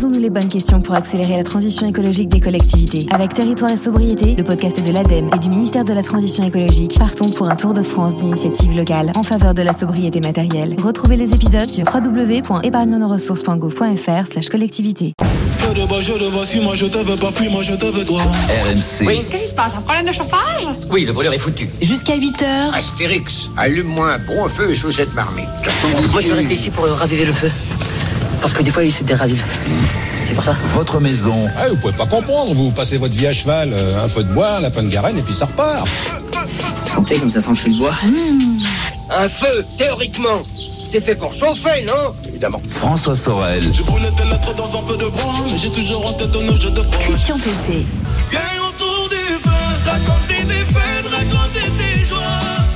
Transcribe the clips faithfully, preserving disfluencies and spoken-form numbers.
Posons-nous les bonnes questions pour accélérer la transition écologique des collectivités. Avec Territoire et Sobriété, le podcast de l'ADEME et du ministère de la Transition écologique, partons pour un tour de France d'initiatives locales en faveur de la sobriété matérielle. Retrouvez les épisodes sur w w w point épargne nos ressources point gouv point f r slash collectivité. Feu de bois, je le vois, si moi je te veux pas, fuis, moi je te veux toi. R M C. Oui, qu'est-ce qui se passe? Un problème de chauffage? Oui, le brûleur est foutu. Jusqu'à huit heures. Astérix, allume-moi un bon feu sous cette marmite. Moi je vais rester ici pour raviver le feu. Parce que des fois il se déravive. C'est pour ça. Votre maison. Ah, vous pouvez pas comprendre, vous passez votre vie à cheval, euh, un feu de bois, un lapin de Garenne et puis ça repart. Sentez comme ça sent le feu de bois. Mmh. Un feu, théoriquement, c'est fait pour chauffer, non? Évidemment. François Sorel. Je brûlais tes lettres dans un feu de bois, mais j'ai toujours en tête nos jeux de froid. Christian P C. Viens autour du feu, raconter tes peines, raconter tes joies.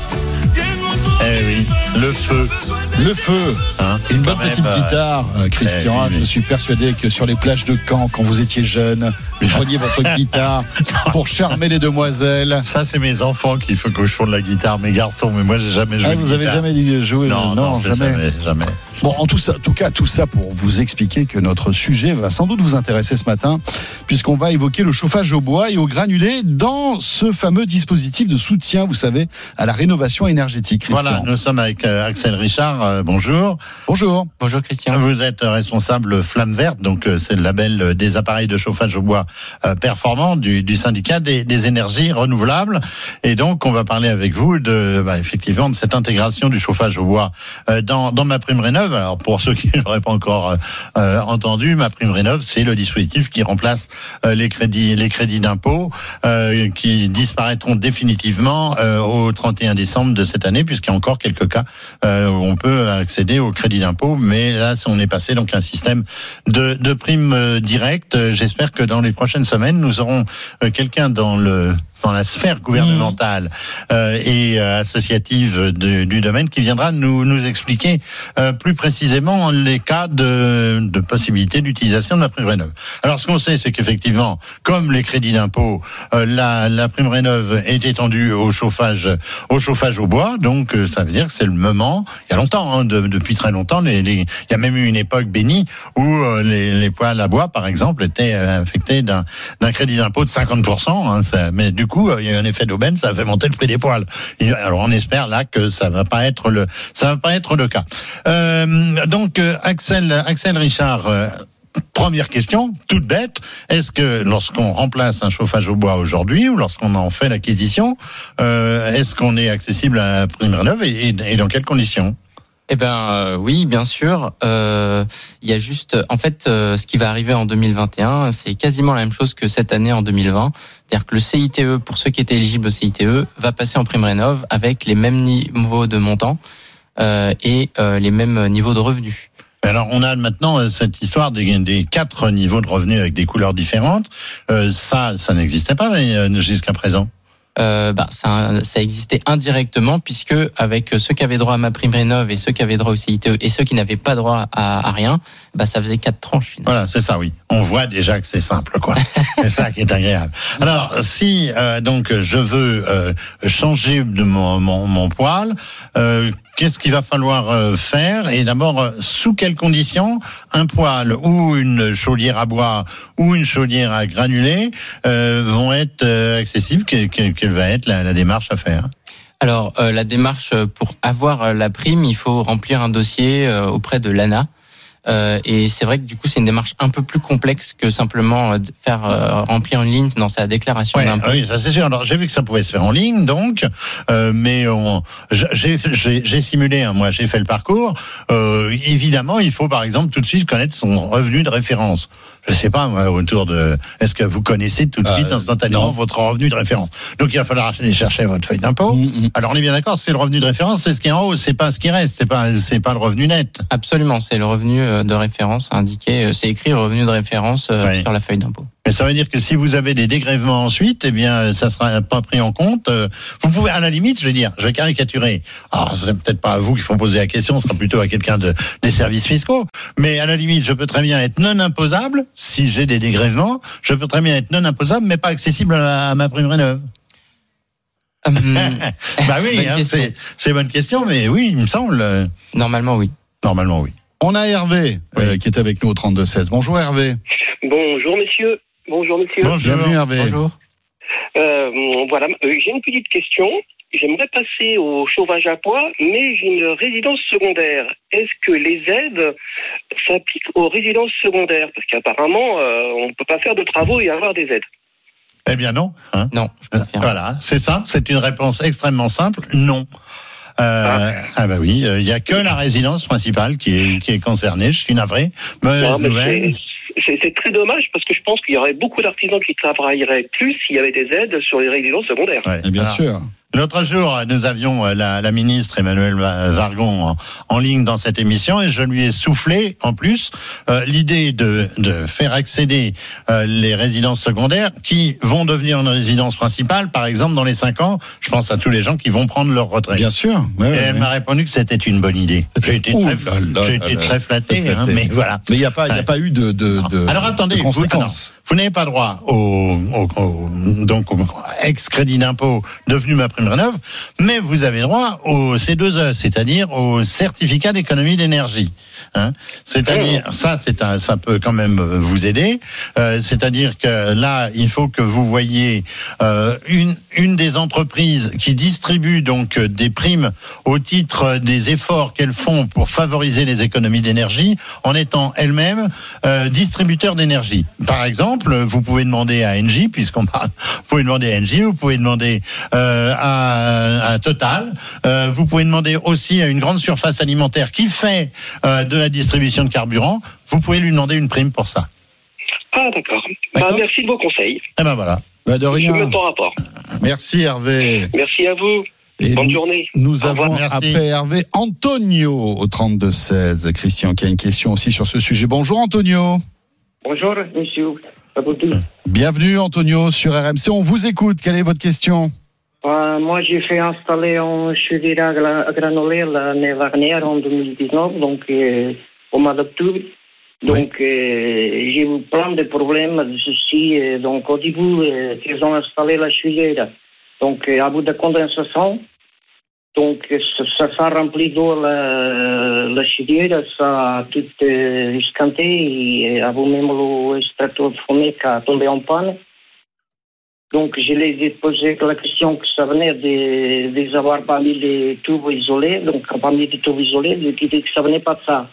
Eh oui, le feu. Le feu, hein, une bonne petite même, guitare, euh, Christian. Eh oui, oui. Je suis persuadé que sur les plages de Caen, quand vous étiez jeune, vous preniez votre guitare pour charmer les demoiselles. Ça, c'est mes enfants qu'il faut que je fonde la guitare, mes garçons. Mais moi, j'ai jamais joué. Ah, vous avez jamais dit jouer? Non, non, non jamais. jamais, jamais. Bon, en tout, ça, tout cas, tout ça pour vous expliquer que notre sujet va sans doute vous intéresser ce matin, puisqu'on va évoquer le chauffage au bois et au granulé dans ce fameux dispositif de soutien, vous savez, à la rénovation énergétique. Christian. Voilà, nous sommes avec euh, Axel Richard. Euh, bonjour. Bonjour. Bonjour Christian. Vous êtes responsable Flamme Verte, donc euh, c'est le label des appareils de chauffage au bois euh, performants du, du syndicat des, des énergies renouvelables. Et donc, on va parler avec vous de, bah, effectivement, de cette intégration du chauffage au bois euh, dans, dans MaPrimeRénov'. Alors, pour ceux qui n'auraient pas encore euh, entendu, MaPrimeRénov', c'est le dispositif qui remplace euh, les crédits, les crédits d'impôt euh, qui disparaîtront définitivement euh, au trente et un décembre de cette année, puisqu'il y a encore quelques cas euh, où on peut accéder au crédit d'impôt. Mais là, on est passé donc à un système de, de primes euh, directes. J'espère que dans les prochaines semaines, nous aurons euh, quelqu'un dans le dans la sphère gouvernementale euh, et euh, associative de, du domaine qui viendra nous nous expliquer euh, plus précisément les cas de, de possibilité d'utilisation de la prime rénov'. Alors, ce qu'on sait, c'est qu'effectivement, comme les crédits d'impôt, euh, la, la prime rénov' est étendue au chauffage au chauffage au bois. Donc, euh, ça veut dire que c'est le moment. Il y a longtemps, hein, de, depuis très longtemps, les, les, il y a même eu une époque bénie où euh, les, les poêles à bois, par exemple, étaient euh, affectés d'un, d'un crédit d'impôt de cinquante pour cent. Hein, ça, mais du coup, il y a eu un effet d'aubaine, ça a fait monter le prix des poêles. Et alors on espère là que ça va pas être le, ça va pas être le cas. Euh, donc Axel, Axel Richard. Euh, Première question, toute bête, est-ce que lorsqu'on remplace un chauffage au bois aujourd'hui ou lorsqu'on en fait l'acquisition, euh, est-ce qu'on est accessible à la prime rénov' et, et, et dans quelles conditions ? Eh ben euh, oui, bien sûr. Euh, il y a juste, en fait, euh, ce qui va arriver en deux mille vingt et un, c'est quasiment la même chose que cette année en deux mille vingt. C'est-à-dire que le C I T E, pour ceux qui étaient éligibles au C I T E, va passer en prime rénov' avec les mêmes niveaux de montant euh, et euh, les mêmes niveaux de revenus. Alors, on a maintenant cette histoire des, des quatre niveaux de revenus avec des couleurs différentes. Euh, ça, ça n'existait pas jusqu'à présent. Euh, bah, ça, ça existait indirectement puisque avec ceux qui avaient droit à MaPrimeRénov' et ceux qui avaient droit au C I T E et ceux qui n'avaient pas droit à, à rien, bah, ça faisait quatre tranches. Finalement. Voilà, c'est ça, oui. On voit déjà que c'est simple, quoi. C'est ça qui est agréable. Alors, si euh, donc je veux euh, changer de mon, mon, mon poêle, euh, qu'est-ce qu'il va falloir euh, faire ? Et d'abord, euh, sous quelles conditions un poêle ou une chaudière à bois ou une chaudière à granulés euh, vont être euh, accessibles ? que, que, Quelle va être la, la démarche à faire ? Alors, euh, la démarche pour avoir la prime, il faut remplir un dossier euh, auprès de l'A N A. Euh, et c'est vrai que du coup, c'est une démarche un peu plus complexe que simplement euh, faire euh, remplir une ligne dans sa déclaration ouais, d'impôt. Oui, ça c'est sûr. Alors, j'ai vu que ça pouvait se faire en ligne, donc, euh, mais on, j'ai, j'ai, j'ai simulé, hein, moi, j'ai fait le parcours. Euh, évidemment, il faut, par exemple, tout de suite connaître son revenu de référence. Je sais pas, moi, autour de... Est-ce que vous connaissez tout de suite, euh, instantanément, non. votre revenu de référence ? Donc, il va falloir aller chercher votre feuille d'impôt. Mmh. Alors, on est bien d'accord, c'est le revenu de référence, c'est ce qui est en haut, c'est pas ce qui reste, c'est pas, c'est pas le revenu net. Absolument, c'est le revenu de référence indiqué, c'est écrit revenu de référence ouais. sur la feuille d'impôt. Mais ça veut dire que si vous avez des dégrèvements ensuite, eh bien, ça sera pas pris en compte. Vous pouvez, à la limite, je vais dire, je vais caricaturer. Alors, c'est peut-être pas à vous qu'il faut poser la question, ce sera plutôt à quelqu'un de, des services fiscaux. Mais à la limite, je peux très bien être non imposable, si j'ai des dégrèvements. Je peux très bien être non imposable, mais pas accessible à, à MaPrimeRénov'. Hum, bah oui, hein, c'est, c'est bonne question, mais oui, il me semble. Normalement, oui. Normalement, oui. On a Hervé oui. euh, qui est avec nous au trente-deux seize. Bonjour Hervé. Bonjour messieurs. Bonjour messieurs. Bonjour. Bienvenue Hervé. Bonjour. Euh, voilà, euh, j'ai une petite question. J'aimerais passer au chauffage à bois, mais j'ai une résidence secondaire. Est-ce que les aides s'appliquent aux résidences secondaires? Parce qu'apparemment, euh, on ne peut pas faire de travaux et avoir des aides. Eh bien non. Hein non, je confirme. Voilà, c'est simple, c'est une réponse extrêmement simple, non. Euh, ah. ah bah oui, il euh, y a que la résidence principale qui est qui est concernée. Je suis navré. Mauvaise nouvelle. C'est, c'est très dommage parce que je pense qu'il y aurait beaucoup d'artisans qui travailleraient plus s'il y avait des aides sur les résidences secondaires. Ouais, et bien Alors, sûr. L'autre jour, nous avions la, la ministre Emmanuelle Wargon en, en ligne dans cette émission et je lui ai soufflé, en plus, euh, l'idée de, de faire accéder euh, les résidences secondaires qui vont devenir une résidence principale, par exemple, dans les cinq ans. Je pense à tous les gens qui vont prendre leur retraite. Bien sûr. Ouais, et ouais, elle ouais. m'a répondu que c'était une bonne idée. J'ai été Ouh, très, là, là, j'ai là, été là, très flatté, flatté. Hein, mais voilà. Mais il n'y a pas, il n'y a pas eu de, de, de Alors attendez, de vous, conséquences. non, vous n'avez pas droit au, au, au donc au ex-crédit d'impôt devenu ma prime rénov', mais vous avez droit au C deux E, c'est-à-dire au certificat d'économie d'énergie. Hein, c'est-à-dire, ça, c'est un, ça peut quand même vous aider. Euh, c'est-à-dire que là, il faut que vous voyez euh, une une des entreprises qui distribue donc des primes au titre des efforts qu'elles font pour favoriser les économies d'énergie, en étant elles-mêmes euh, distributeurs d'énergie. Par exemple, vous pouvez demander à Engie, puisqu'on parle, vous pouvez demander à Engie, vous pouvez demander euh, à, à Total, euh, vous pouvez demander aussi à une grande surface alimentaire qui fait euh, de la distribution de carburant, vous pouvez lui demander une prime pour ça. Ah d'accord. Bah, merci de vos conseils. Et ben voilà. Bah, de rien. Je mets ton rapport. Merci Hervé. Merci à vous. Et Bonne nous, journée. Nous Au avons revoir. après Hervé Antonio au trente-deux seize. Christian qui a une question aussi sur ce sujet. Bonjour Antonio. Bonjour monsieur. Bienvenue Antonio sur R M C. On vous écoute. Quelle est votre question? Euh, moi, j'ai fait installer un chaudière à granulés l'année dernière, en deux mille dix-neuf, donc euh, au mois d'octobre. Donc, oui. euh, j'ai eu plein de problèmes, de soucis. Euh, donc, au début, euh, ils ont installé la chaudière. Donc, euh, à bout de condensation, donc ça, ça, ça remplit d'eau la, la chaudière, ça a tout euh, escanté, et à vous même l'extracteur de fumée qui a tombé en panne. Donc, je les ai posé la question que ça venait de, de avoir pas mis les tubes isolés, donc pas mis des tubes isolés, de que ça venait pas de ça.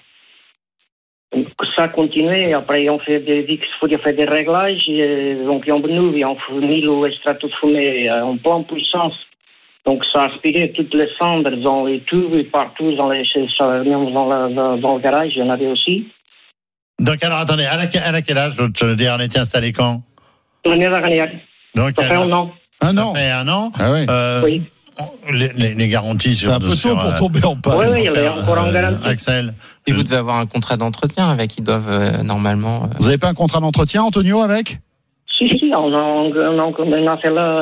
Donc, ça a continué, après, on fait des, dit qu'il fallait faire des réglages, et, donc, ils ont venu, ils ont mis l'extracteur de fumée en pleine puissance. Donc, ça a aspiré toutes les cendres dans les tubes et partout, dans, les, dans, la, dans, dans le garage, il y en avait aussi. Donc, alors, attendez, à, la, à quel âge le dernier était installé quand? L'année dernière. Donc, ça fait un an. Un ça an. fait un an. Ah oui. Euh, oui. Les, les, les garanties sur. C'est un peu sur, tôt pour euh, tomber en panne. Oui, oui, il y a encore en garantie. Axel. Et vous devez avoir un contrat d'entretien avec, ils doivent euh, normalement. Euh... Vous n'avez pas un contrat d'entretien, Antonio, avec? Si, si, on a, on a, on a fait là,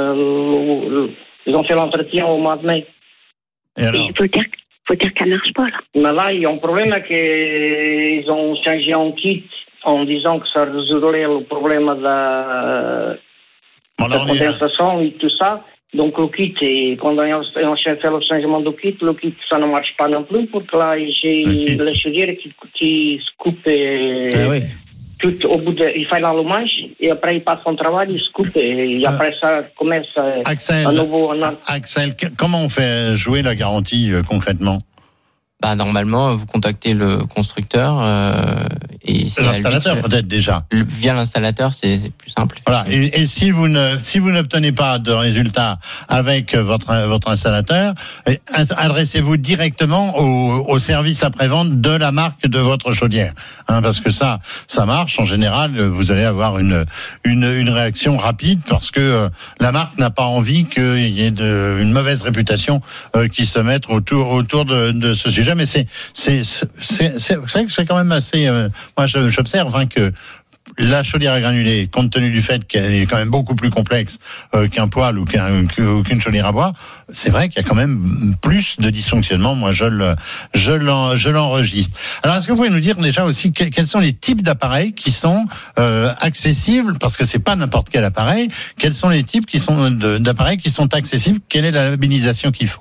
euh, ils ont fait l'entretien au mois de mai. Et alors? Il faut dire, faut dire qu'elle marche pas, là. Mais là, il y a un problème qu'ils ont changé un kit en disant que ça résoudrait le problème de la, bon, de la condensation et tout ça. Donc, le kit, et quand on a fait le changement de kit, le kit, ça ne marche pas non plus, pour que là, j'ai la chaudière qui, qui se coupe et ah oui. tout au bout de, il fait l'allumage, et après, il passe son travail, il se coupe, et, et après, ça commence Axel, à nouveau. En... Axel, comment on fait jouer la garantie euh, concrètement? Bah, normalement, vous contactez le constructeur euh, et c'est l'installateur qui, peut-être déjà. Le, via l'installateur, c'est, c'est plus simple. Voilà. Et, et si vous ne si vous n'obtenez pas de résultat avec votre votre installateur, adressez-vous directement au, au service après-vente de la marque de votre chaudière, hein, parce que ça ça marche en général. Vous allez avoir une une une réaction rapide parce que euh, la marque n'a pas envie qu'il y ait de, une mauvaise réputation euh, qui se mette autour autour de, de ce sujet. Mais c'est c'est c'est c'est c'est, c'est quand même assez. Euh, moi, je, j'observe hein, que la chaudière à granulés, compte tenu du fait qu'elle est quand même beaucoup plus complexe euh, qu'un poêle ou qu'un, qu'une chaudière à bois, c'est vrai qu'il y a quand même plus de dysfonctionnements. Moi, je le je l'en, je l'enregistre. Alors, est-ce que vous pouvez nous dire déjà aussi que, quels sont les types d'appareils qui sont euh, accessibles, parce que c'est pas n'importe quel appareil. Quels sont les types qui sont de, d'appareils qui sont accessibles? Quelle est la labellisation qu'il faut?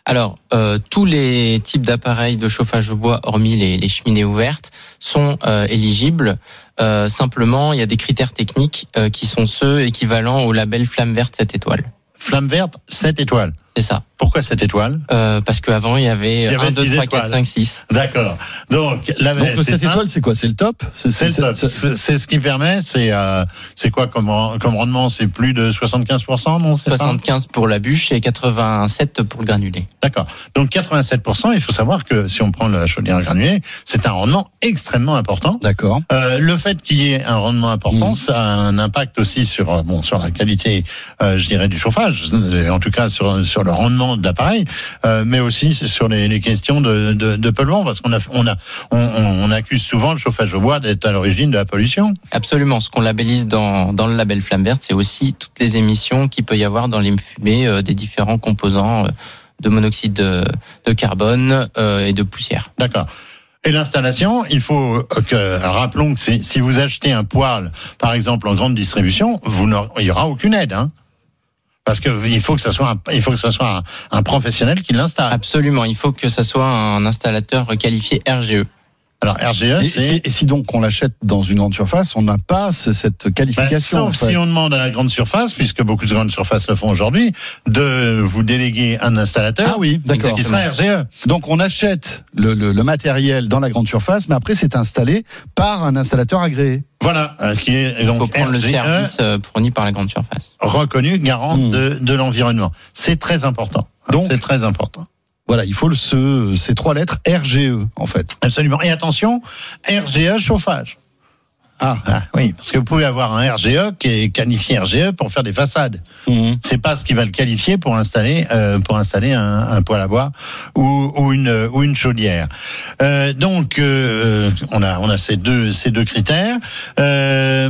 Alors, euh, tous les types d'appareils de chauffage au bois, hormis les, les cheminées ouvertes, sont euh, éligibles. Euh, simplement, il y a des critères techniques euh, qui sont ceux équivalents au label Flamme Verte sept étoiles. Flamme Verte sept étoiles. C'est ça. Pourquoi sept étoiles? euh, Parce qu'avant, il y avait, il y avait un, deux, trois, quatre, cinq, six. D'accord. Donc, la Donc le sept étoiles, c'est quoi? C'est le top? C'est, c'est, c'est, le top. C'est, c'est ce qui permet, c'est, euh, c'est quoi comme, comme rendement? C'est plus de soixante-quinze pour cent, non? C'est soixante-quinze ça pour la bûche et quatre-vingt-sept pour le granulé. D'accord. Donc quatre-vingt-sept pour cent, il faut savoir que si on prend la chaudière granulée, c'est un rendement extrêmement important. D'accord. Euh, le fait qu'il y ait un rendement important, mmh. ça a un impact aussi sur, bon, sur la qualité, euh, je dirais, du chauffage, en tout cas sur, sur le rendement de l'appareil, euh, mais aussi sur les, les questions de, de, de polluants, parce qu'on a, on a, on, on accuse souvent le chauffage au bois d'être à l'origine de la pollution. Absolument. Ce qu'on labellise dans, dans le label Flamme Verte, c'est aussi toutes les émissions qu'il peut y avoir dans les fumées euh, des différents composants euh, de monoxyde de, de carbone euh, et de poussière. D'accord. Et l'installation, il faut que, rappelons que c'est, si vous achetez un poêle, par exemple en grande distribution, vous il y aura aucune aide, hein. Parce que il faut que ça soit un, il faut que ça soit un, un professionnel qui l'installe. Absolument, il faut que ça soit un installateur qualifié R G E. Alors R G E, et, c'est... et si donc on l'achète dans une grande surface, on n'a pas ce, cette qualification. Ben, sauf en fait. Si on demande à la grande surface, puisque beaucoup de grandes surfaces le font aujourd'hui, de vous déléguer un installateur. Ah oui, d'accord. Qui sera R G E. Donc on achète le, le, le matériel dans la grande surface, mais après c'est installé par un installateur agréé. Voilà, euh, qui est donc il faut prendre R G E, le service euh, fourni par la grande surface. Reconnu garant mmh. de, de l'environnement. C'est très important. Donc c'est très important. Voilà, il faut le, ce, ces trois lettres R G E, en fait. Absolument. Et attention, R G E chauffage. Ah, ah oui, parce que vous pouvez avoir un R G E qui est qualifié R G E pour faire des façades. Mmh. C'est pas ce qui va le qualifier pour installer, euh, pour installer un, un poêle à bois ou, ou une ou une chaudière. Euh, donc, euh, on a on a ces deux ces deux critères. Euh,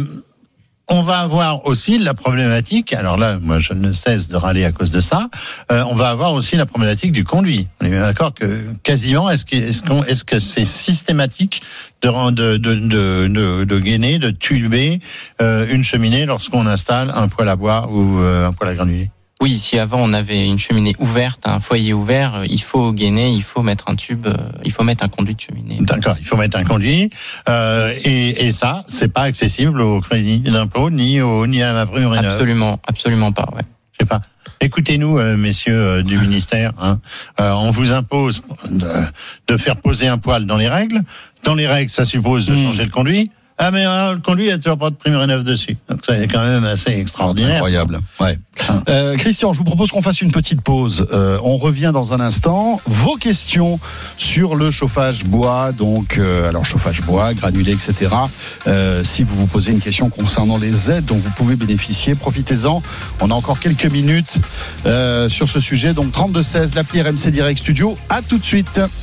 On va avoir aussi la problématique, alors là, moi je ne cesse de râler à cause de ça, euh, on va avoir aussi la problématique du conduit. On est bien d'accord que quasiment, est-ce que, est-ce qu'on, est-ce que c'est systématique de, de, de, de, de, de gainer, de tuber euh, une cheminée lorsqu'on installe un poêle à bois ou euh, un poêle à granulés? Oui, si avant on avait une cheminée ouverte, un foyer ouvert, il faut gainer, il faut mettre un tube, il faut mettre un conduit de cheminée. D'accord, il faut mettre un conduit. Euh, et, et ça, c'est pas accessible au crédit d'impôt ni au ni à la MaPrimeRénov'. Absolument, absolument pas. Ouais. Je sais pas. Écoutez-nous, euh, messieurs euh, du ministère. Hein. Euh, on vous impose de, de faire poser un poêle dans les règles. Dans les règles, ça suppose de mmh. changer le conduit. Ah mais euh, le conduit, il n'y a toujours pas de prime rénov dessus. Donc c'est quand même assez extraordinaire. Incroyable. Ouais. Euh, Christian, je vous propose qu'on fasse une petite pause. Euh, on revient dans un instant. Vos questions sur le chauffage bois, donc euh, alors chauffage bois, granulé, et cetera. Euh, si vous vous posez une question concernant les aides dont vous pouvez bénéficier, profitez-en. On a encore quelques minutes euh, sur ce sujet. Donc trente-deux seize, l'appli R M C Direct Studio. À tout de suite.